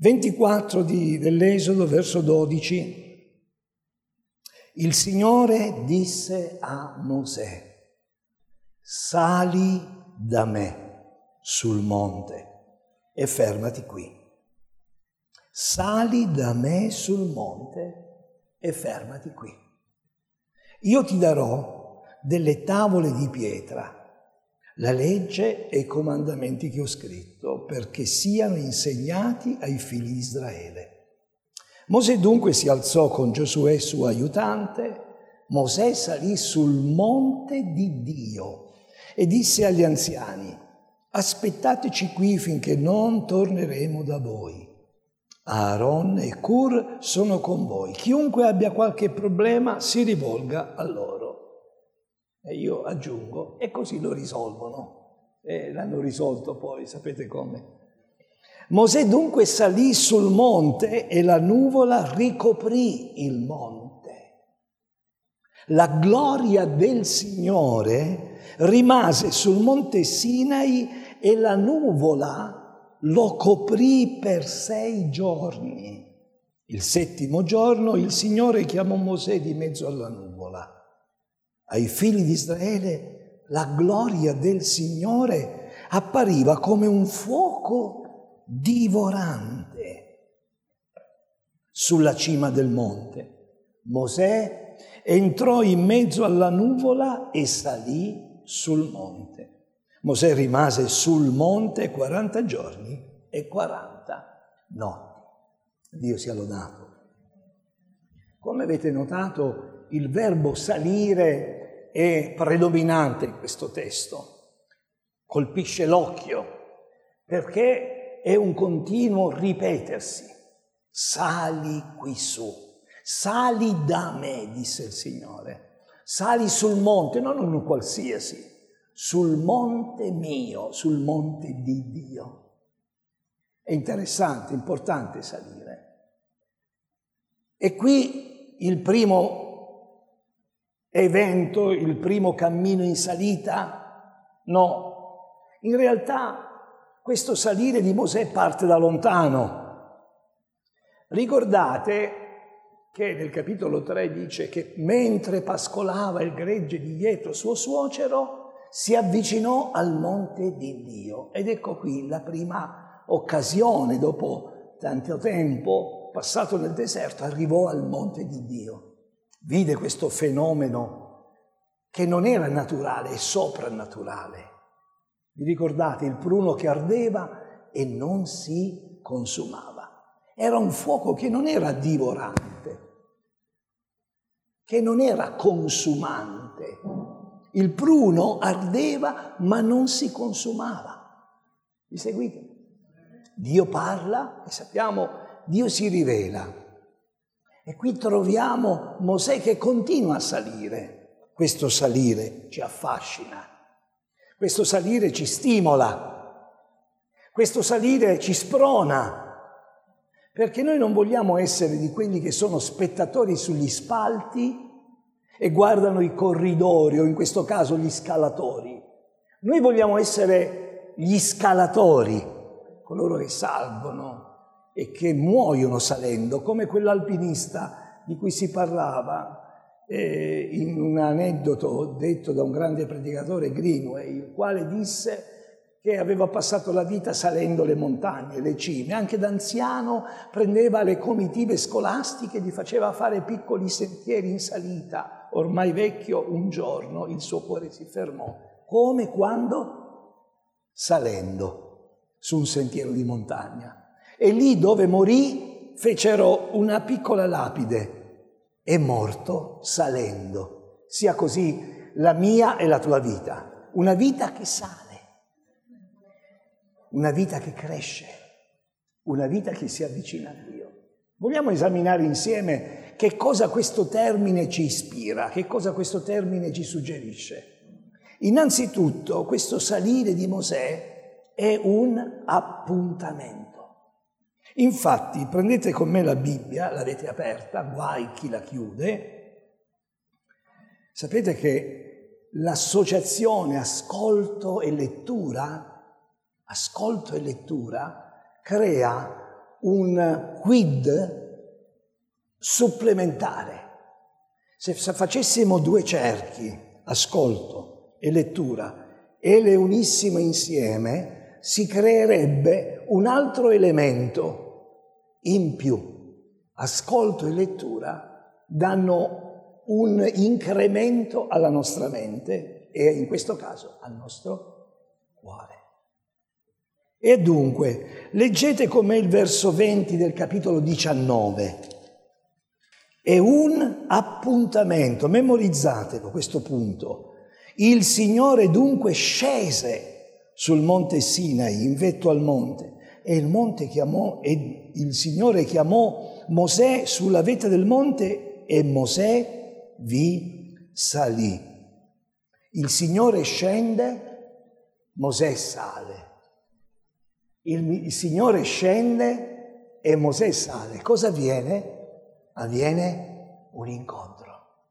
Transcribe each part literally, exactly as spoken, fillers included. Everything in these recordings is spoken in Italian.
ventiquattro di, dell'Esodo, verso dodici. Il Signore disse a Mosè: sali da me sul monte e fermati qui. Sali da me sul monte e fermati qui. Io ti darò delle tavole di pietra, la legge e i comandamenti che ho scritto, perché siano insegnati ai figli di Israele. Mosè dunque si alzò con Giosuè suo aiutante. Mosè salì sul monte di Dio e disse agli anziani: aspettateci qui finché non torneremo da voi. Aaron e Cur sono con voi. Chiunque abbia qualche problema si rivolga a loro. E io aggiungo, e così lo risolvono. E l'hanno risolto poi, sapete come? Mosè dunque salì sul monte e la nuvola ricoprì il monte. La gloria del Signore rimase sul monte Sinai e la nuvola lo coprì per sei giorni. Il settimo giorno il Signore chiamò Mosè di mezzo alla nuvola. Ai figli di Israele la gloria del Signore appariva come un fuoco divorante sulla cima del monte. Mosè entrò in mezzo alla nuvola e salì sul monte. Mosè rimase sul monte quaranta giorni e quaranta notti. Dio sia lodato. Come avete notato, il verbo salire è predominante in questo testo. Colpisce l'occhio perché è un continuo ripetersi. Sali qui su, sali da me, disse il Signore. Sali sul monte, non uno qualsiasi, sul monte mio, sul monte di Dio. È interessante, importante salire. E qui il primo evento, il primo cammino in salita? No, in realtà questo salire di Mosè parte da lontano. Ricordate che nel capitolo tre dice che mentre pascolava il gregge di Jetro suo suocero, si avvicinò al monte di Dio. Ed ecco qui la prima occasione, dopo tanto tempo passato nel deserto, arrivò al monte di Dio. Vide questo fenomeno che non era naturale, è soprannaturale. Vi ricordate il pruno che ardeva e non si consumava? Era un fuoco che non era divorante, che non era consumante. Il pruno ardeva ma non si consumava. Mi seguite? Dio parla e sappiamo, Dio si rivela. E qui troviamo Mosè che continua a salire. Questo salire ci affascina. Questo salire ci stimola, questo salire ci sprona, perché noi non vogliamo essere di quelli che sono spettatori sugli spalti e guardano i corridori, o in questo caso gli scalatori. Noi vogliamo essere gli scalatori, coloro che salgono e che muoiono salendo, come quell'alpinista di cui si parlava. Eh, in un aneddoto detto da un grande predicatore, Greenway, il quale disse che aveva passato la vita salendo le montagne, le cime. Anche da anziano prendeva le comitive scolastiche e gli faceva fare piccoli sentieri in salita. Ormai vecchio, un giorno il suo cuore si fermò. Come? Quando? Salendo su un sentiero di montagna. E lì dove morì fecero una piccola lapide. È morto salendo. Sia così la mia e la tua vita. Una vita che sale, una vita che cresce, una vita che si avvicina a Dio. Vogliamo esaminare insieme che cosa questo termine ci ispira, che cosa questo termine ci suggerisce. Innanzitutto, questo salire di Mosè è un appuntamento. Infatti, prendete con me la Bibbia, l'avete aperta, guai chi la chiude. Sapete che l'associazione ascolto e lettura, ascolto e lettura, crea un quid supplementare. Se facessimo due cerchi, ascolto e lettura, e le unissimo insieme, si creerebbe un altro elemento in più. Ascolto e lettura danno un incremento alla nostra mente e in questo caso al nostro cuore. E dunque, leggete com'è il verso venti del capitolo diciannove. È un appuntamento, memorizzatelo questo punto. Il Signore dunque scese sul monte Sinai, in vetto al monte, e il monte chiamò, e il Signore chiamò Mosè sulla vetta del monte e Mosè vi salì. Il Signore scende, Mosè sale. Il, il Signore scende e Mosè sale. Cosa avviene? Avviene un incontro,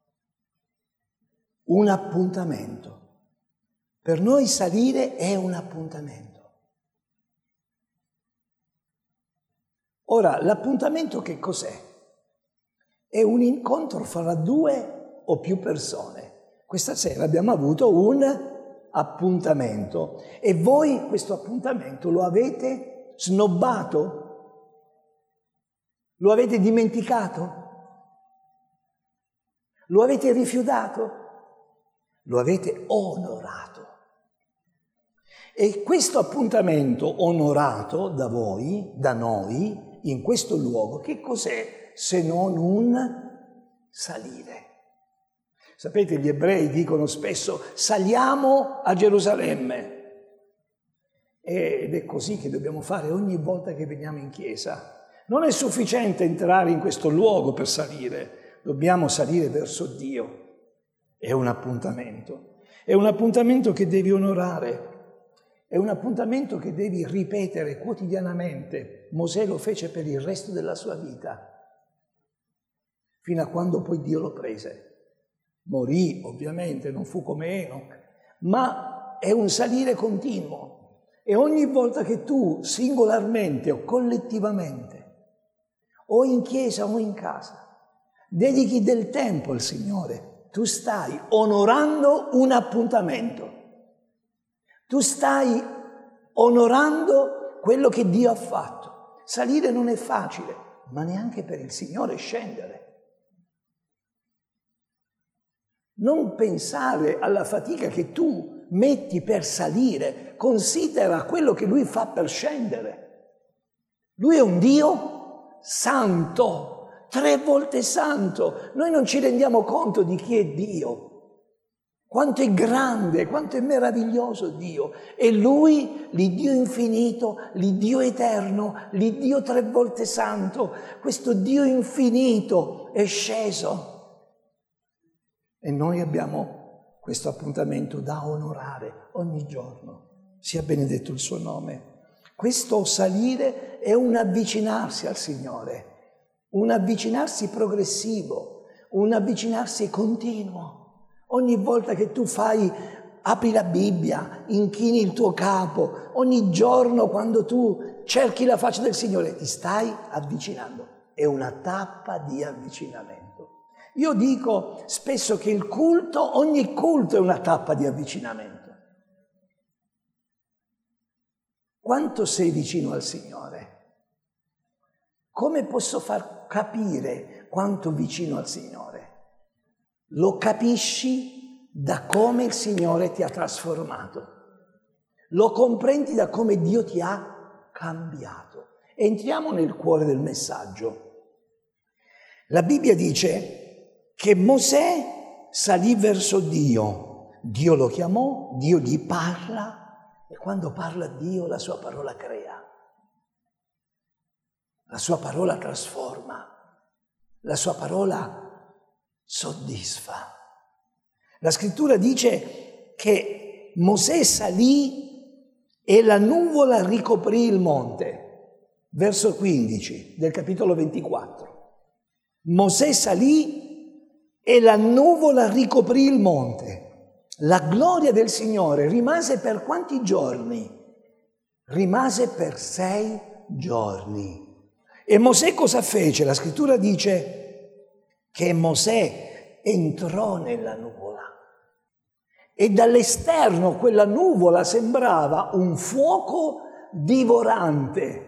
un appuntamento. Per noi salire è un appuntamento. Ora, l'appuntamento che cos'è? È un incontro fra due o più persone. Questa sera abbiamo avuto un appuntamento e voi questo appuntamento lo avete snobbato? Lo avete dimenticato? Lo avete rifiutato? Lo avete onorato. E questo appuntamento onorato da voi, da noi, in questo luogo, che cos'è se non un salire? Sapete, gli ebrei dicono spesso saliamo a Gerusalemme. Ed è così che dobbiamo fare ogni volta che veniamo in chiesa. Non è sufficiente entrare in questo luogo per salire, dobbiamo salire verso Dio. È un appuntamento, è un appuntamento che devi onorare, è un appuntamento che devi ripetere quotidianamente. Mosè lo fece per il resto della sua vita, fino a quando poi Dio lo prese. Morì, ovviamente, non fu come Enoch, ma è un salire continuo. E ogni volta che tu, singolarmente o collettivamente, o in chiesa o in casa, dedichi del tempo al Signore, tu stai onorando un appuntamento. Tu stai onorando quello che Dio ha fatto. Salire non è facile, ma neanche per il Signore scendere. Non pensare alla fatica che tu metti per salire, considera quello che Lui fa per scendere. Lui è un Dio santo, tre volte santo. Noi non ci rendiamo conto di chi è Dio, quanto è grande, quanto è meraviglioso Dio. E Lui, l'Iddio infinito, l'Iddio eterno, l'Iddio tre volte santo, questo Dio infinito è sceso. E noi abbiamo questo appuntamento da onorare ogni giorno. Sia benedetto il suo nome. Questo salire è un avvicinarsi al Signore, un avvicinarsi progressivo, un avvicinarsi continuo. Ogni volta che tu fai, apri la Bibbia, inchini il tuo capo, ogni giorno quando tu cerchi la faccia del Signore, ti stai avvicinando. È una tappa di avvicinamento. Io dico spesso che il culto, ogni culto è una tappa di avvicinamento. Quanto sei vicino al Signore? Come posso far capire quanto vicino al Signore? Lo capisci da come il Signore ti ha trasformato. Lo comprendi da come Dio ti ha cambiato. Entriamo nel cuore del messaggio. La Bibbia dice che Mosè salì verso Dio. Dio lo chiamò, Dio gli parla. E quando parla Dio, la sua parola crea, la sua parola trasforma, la sua parola soddisfa. La scrittura dice che Mosè salì e la nuvola ricoprì il monte. Verso quindici del capitolo ventiquattro. Mosè salì e la nuvola ricoprì il monte. La gloria del Signore rimase per quanti giorni? Rimase per sei giorni. E Mosè cosa fece? La scrittura dice che Mosè entrò nella nuvola e dall'esterno quella nuvola sembrava un fuoco divorante.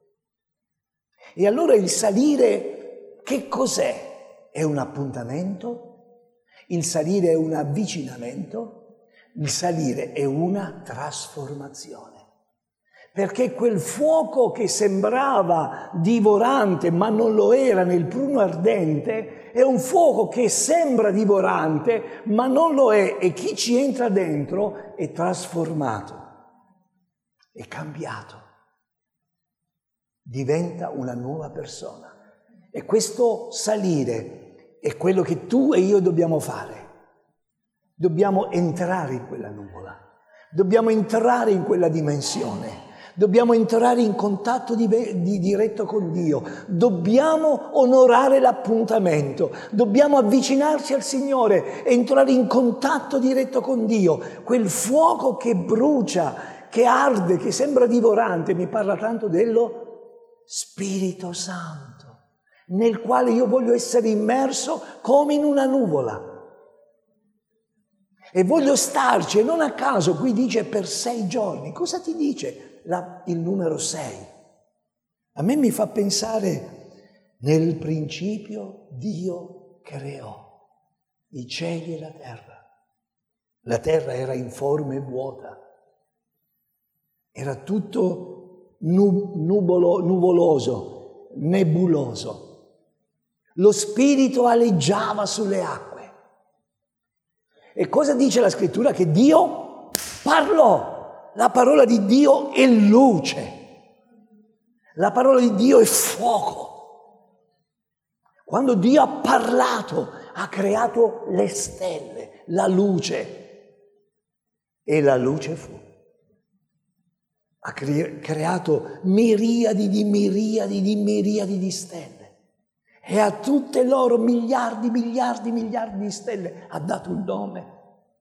E allora il salire che cos'è? È un appuntamento? Il salire è un avvicinamento? Il salire è una trasformazione. Perché quel fuoco che sembrava divorante ma non lo era nel pruno ardente è un fuoco che sembra divorante ma non lo è, e chi ci entra dentro è trasformato, è cambiato, diventa una nuova persona. E questo salire è quello che tu e io dobbiamo fare. Dobbiamo entrare in quella nuvola, dobbiamo entrare in quella dimensione. Dobbiamo entrare in contatto di, di diretto con Dio, dobbiamo onorare l'appuntamento, dobbiamo avvicinarci al Signore, entrare in contatto diretto con Dio. Quel fuoco che brucia, che arde, che sembra divorante, mi parla tanto dello Spirito Santo, nel quale io voglio essere immerso come in una nuvola. E voglio starci, e non a caso qui dice per sei giorni. Cosa ti dice la, il numero sei? A me mi fa pensare, nel principio Dio creò i cieli e la terra. La terra era informe e vuota, era tutto nubolo, nuvoloso, nebuloso. Lo Spirito aleggiava sulle acque. E cosa dice la scrittura? Che Dio parlò. La parola di Dio è luce. La parola di Dio è fuoco. Quando Dio ha parlato, ha creato le stelle, la luce. E la luce fu. Ha cre- creato miriadi di miriadi di miriadi di stelle. E a tutte loro miliardi, miliardi, miliardi di stelle ha dato un nome.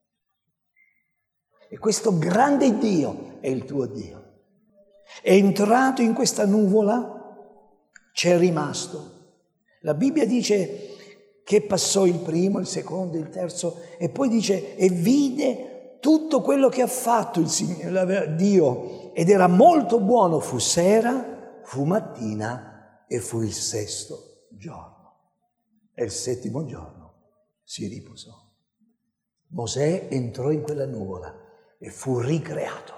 E questo grande Dio è il tuo Dio. È entrato in questa nuvola, c'è rimasto. La Bibbia dice che passò il primo, il secondo, il terzo, e poi dice e vide tutto quello che ha fatto il Signore, Dio, ed era molto buono. Fu sera, fu mattina e fu il sesto giorno. E il settimo giorno si riposò. Mosè entrò in quella nuvola e fu ricreato.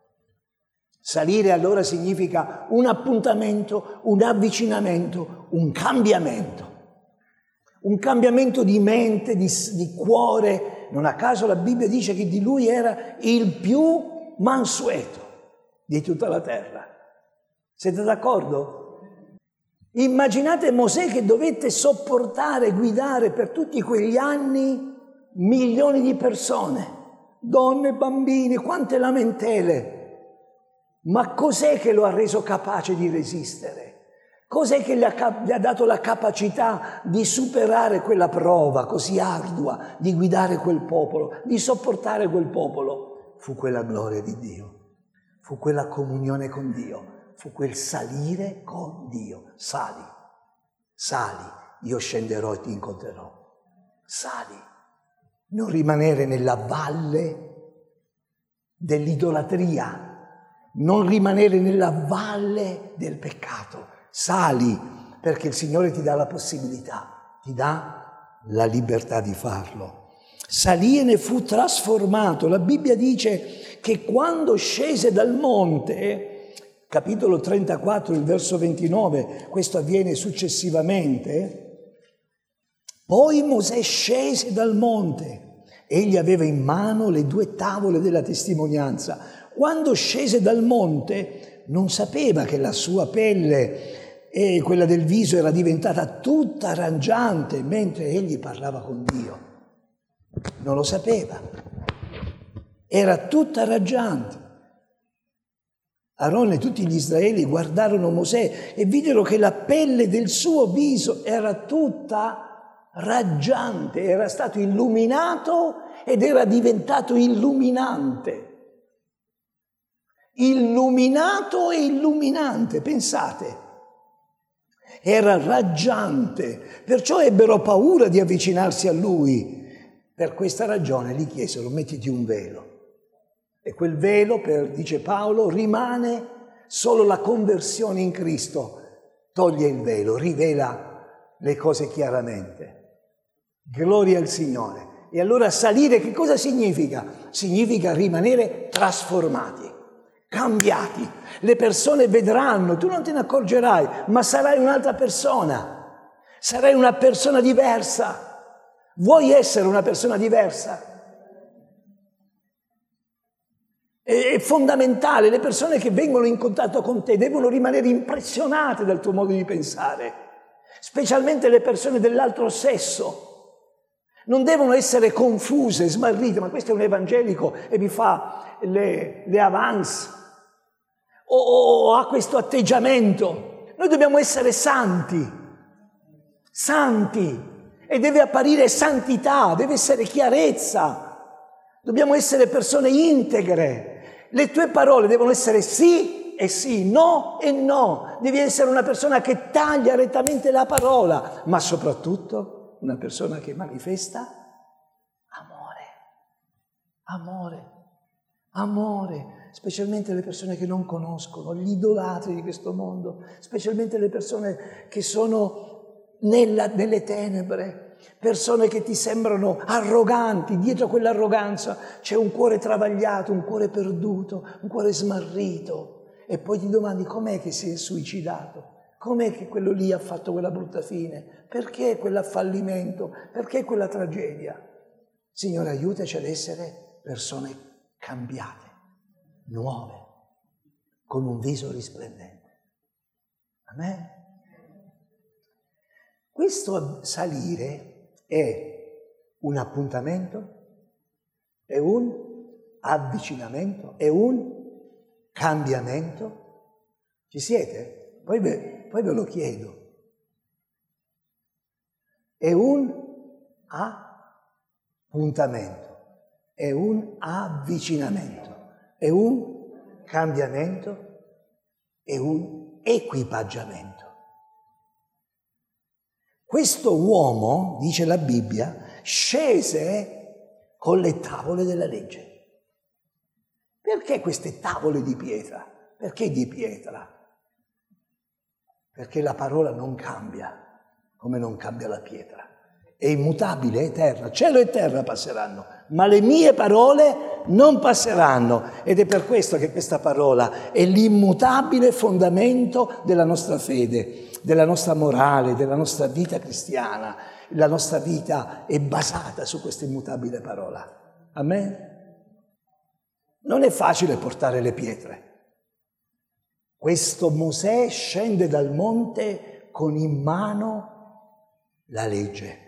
Salire allora significa un appuntamento, un avvicinamento, un cambiamento. Un cambiamento di mente, di, di cuore. Non a caso la Bibbia dice che di lui era il più mansueto di tutta la terra. Siete d'accordo? Immaginate Mosè che dovette sopportare, guidare per tutti quegli anni milioni di persone, donne, bambini, quante lamentele. Ma cos'è che lo ha reso capace di resistere? Cos'è che gli ha, gli ha dato la capacità di superare quella prova così ardua, di guidare quel popolo, di sopportare quel popolo? Fu quella gloria di Dio, fu quella comunione con Dio. Fu quel salire con Dio. Sali, sali, io scenderò e ti incontrerò. Sali, non rimanere nella valle dell'idolatria, non rimanere nella valle del peccato. Sali, perché il Signore ti dà la possibilità, ti dà la libertà di farlo. Salì e ne fu trasformato. La Bibbia dice che quando scese dal monte, capitolo trentaquattro, il verso ventinove, questo avviene successivamente, poi Mosè scese dal monte, egli aveva in mano le due tavole della testimonianza. Quando scese dal monte non sapeva che la sua pelle e quella del viso era diventata tutta rangiante mentre egli parlava con Dio. Non lo sapeva, era tutta rangiante. Aaron e tutti gli Israeli guardarono Mosè e videro che la pelle del suo viso era tutta raggiante, era stato illuminato ed era diventato illuminante. Illuminato e illuminante, pensate. era raggiante, perciò ebbero paura di avvicinarsi a lui. Per questa ragione gli chiesero: mettiti un velo. E quel velo, per, dice Paolo, rimane solo la conversione in Cristo. Toglie il velo, rivela le cose chiaramente. Gloria al Signore. E allora salire che cosa significa? Significa rimanere trasformati, cambiati. Le persone vedranno, tu non te ne accorgerai, ma sarai un'altra persona. Sarai una persona diversa. Vuoi essere una persona diversa? È fondamentale, le persone che vengono in contatto con te devono rimanere impressionate dal tuo modo di pensare, specialmente le persone dell'altro sesso. Non devono essere confuse, smarrite, ma questo è un evangelico e mi fa le, le avance o, o ha questo atteggiamento. Noi dobbiamo essere santi, santi, e deve apparire santità, deve essere chiarezza. Dobbiamo essere persone integre. Le tue parole devono essere sì e sì, no e no. Devi essere una persona che taglia rettamente la parola, ma soprattutto una persona che manifesta amore. Amore. Amore. Specialmente le persone che non conoscono, gli idolatri di questo mondo, specialmente le persone che sono nella, nelle tenebre. Persone che ti sembrano arroganti, dietro quell'arroganza c'è un cuore travagliato, un cuore perduto, un cuore smarrito. E poi ti domandi: com'è che si è suicidato? Com'è che quello lì ha fatto quella brutta fine? Perché quell'affallimento? Perché quella tragedia? Signore, aiutaci ad essere persone cambiate, nuove, con un viso risplendente. Amen? Questo salire è un appuntamento, è un avvicinamento, è un cambiamento. Ci siete? Poi ve, poi ve lo chiedo. È un appuntamento, è un avvicinamento, è un cambiamento, è un equipaggiamento. Questo uomo, dice la Bibbia, scese con le tavole della legge. Perché queste tavole di pietra? Perché di pietra? Perché la parola non cambia, come non cambia la pietra. È immutabile, è eterna. Cielo e terra passeranno, ma le mie parole non passeranno. Ed è per questo che questa parola è l'immutabile fondamento della nostra fede, della nostra morale, della nostra vita cristiana. La nostra vita è basata su questa immutabile parola. Amen? Non è facile portare le pietre. Questo Mosè scende dal monte con in mano la legge.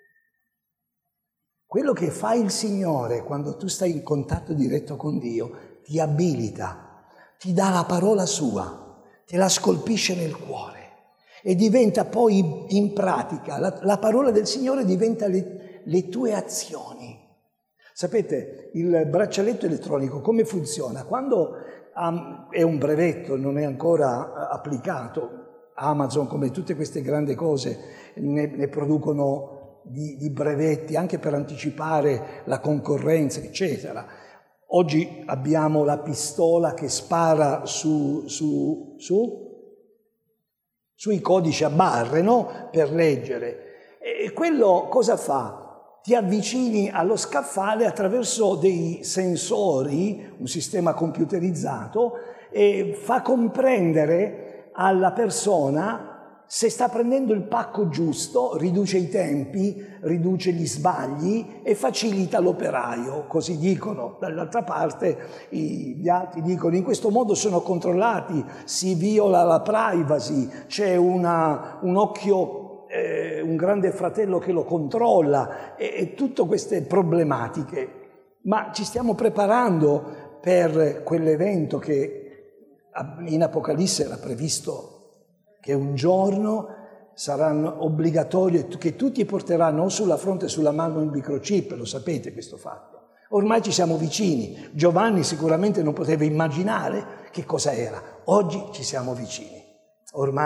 Quello che fa il Signore quando tu stai in contatto diretto con Dio ti abilita, ti dà la parola sua, te la scolpisce nel cuore e diventa poi in pratica, la, la parola del Signore diventa le, le tue azioni. Sapete, il braccialetto elettronico come funziona? Quando um, è un brevetto, non è ancora uh, applicato, Amazon, come tutte queste grandi cose, ne, ne producono Di, di brevetti anche per anticipare la concorrenza, eccetera. Oggi abbiamo la pistola che spara su, su, su, sui codici a barre, no? Per leggere. E quello cosa fa? Ti avvicini allo scaffale attraverso dei sensori, un sistema computerizzato, e fa comprendere alla persona se sta prendendo il pacco giusto, riduce i tempi, riduce gli sbagli e facilita l'operaio, così dicono. Dall'altra parte gli altri dicono: in questo modo sono controllati, si viola la privacy, c'è una, un occhio, eh, un grande fratello che lo controlla e, e tutte queste problematiche. Ma ci stiamo preparando per quell'evento che in Apocalisse era previsto, che un giorno saranno obbligatorie, che tutti porteranno o sulla fronte o sulla mano il microchip, lo sapete questo fatto. Ormai ci siamo vicini. Giovanni sicuramente non poteva immaginare che cosa era. Oggi ci siamo vicini. Ormai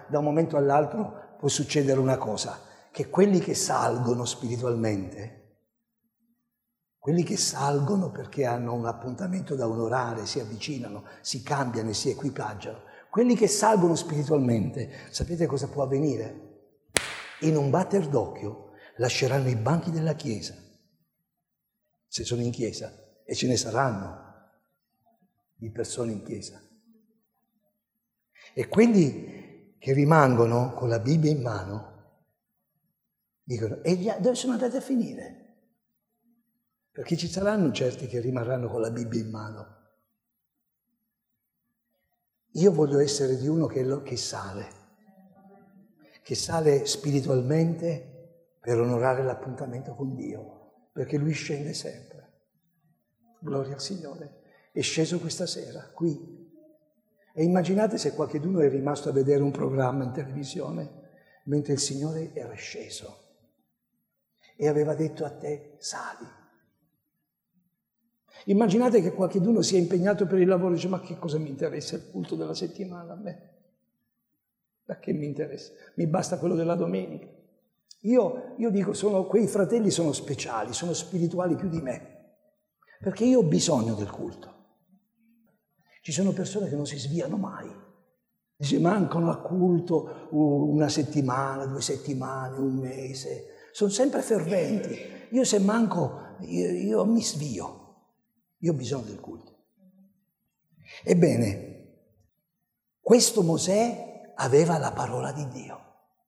da un momento all'altro può succedere una cosa, che quelli che salgono spiritualmente, quelli che salgono perché hanno un appuntamento da onorare, si avvicinano, si cambiano e si equipaggiano, quelli che salgono spiritualmente, sapete cosa può avvenire? In un batter d'occhio lasceranno i banchi della Chiesa, se sono in Chiesa, e ce ne saranno di persone in Chiesa. E quelli che rimangono con la Bibbia in mano dicono, e gli, dove sono andati a finire? Perché ci saranno certi che rimarranno con la Bibbia in mano. Io voglio essere di uno che, lo, che sale, che sale spiritualmente per onorare l'appuntamento con Dio, perché Lui scende sempre. Gloria al Signore. È sceso questa sera, qui. E immaginate se qualcuno è rimasto a vedere un programma in televisione mentre il Signore era sceso e aveva detto a te, sali. Immaginate che qualcuno sia impegnato per il lavoro e dice, ma che cosa mi interessa il culto della settimana a me? Da che mi interessa? Mi basta quello della domenica. Io, io dico, sono, quei fratelli sono speciali, sono spirituali più di me, perché io ho bisogno del culto. Ci sono persone che non si sviano mai. Dice, mancano a culto una settimana, due settimane, un mese. Sono sempre ferventi. Io se manco, io, io mi svio. Io ho bisogno del culto. Ebbene, questo Mosè aveva la parola di Dio.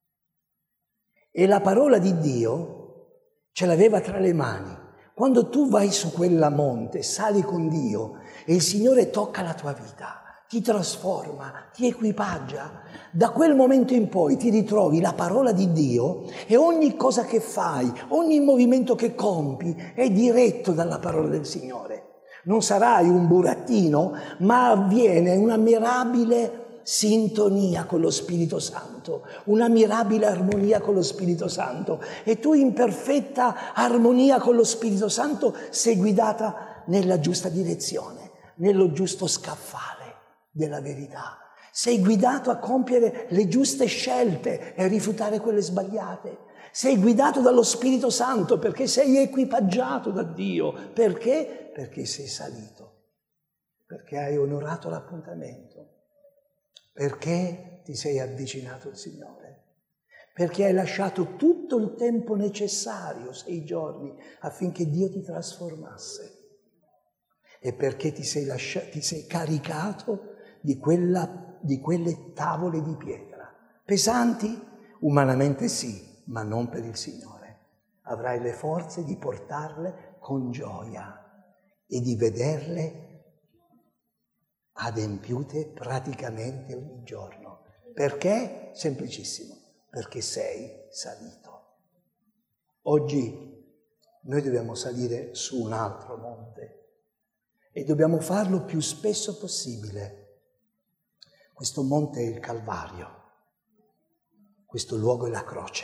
E la parola di Dio ce l'aveva tra le mani. Quando tu vai su quella monte, sali con Dio e il Signore tocca la tua vita, ti trasforma, ti equipaggia, da quel momento in poi ti ritrovi la parola di Dio e ogni cosa che fai, ogni movimento che compi è diretto dalla parola del Signore. Non sarai un burattino, ma avviene una mirabile sintonia con lo Spirito Santo, una mirabile armonia con lo Spirito Santo. E tu in perfetta armonia con lo Spirito Santo sei guidata nella giusta direzione, nello giusto scaffale della verità. Sei guidato a compiere le giuste scelte e a rifiutare quelle sbagliate. Sei guidato dallo Spirito Santo perché sei equipaggiato da Dio. Perché? Perché sei salito, perché hai onorato l'appuntamento, perché ti sei avvicinato al Signore, perché hai lasciato tutto il tempo necessario, sei giorni, affinché Dio ti trasformasse e perché ti sei, lasciato, ti sei caricato di, quella, di quelle tavole di pietra, pesanti? Umanamente sì, ma non per il Signore. Avrai le forze di portarle con gioia e di vederle adempiute praticamente ogni giorno. Perché? Semplicissimo, perché sei salito. Oggi noi dobbiamo salire su un altro monte e dobbiamo farlo più spesso possibile. Questo monte è il Calvario, questo luogo è la croce.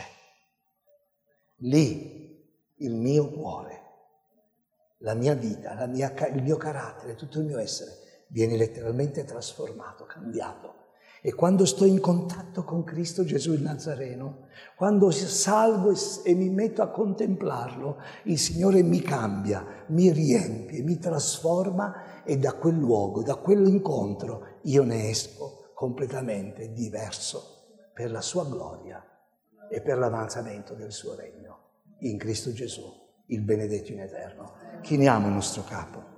Lì il mio cuore, la mia vita, la mia, il mio carattere, tutto il mio essere viene letteralmente trasformato, cambiato. E quando sto in contatto con Cristo Gesù il Nazareno, quando salgo e mi metto a contemplarlo, il Signore mi cambia, mi riempie, mi trasforma e da quel luogo, da quell'incontro, io ne esco completamente diverso per la sua gloria e per l'avanzamento del suo regno. In Cristo Gesù, il benedetto in eterno. Chiniamo il nostro capo.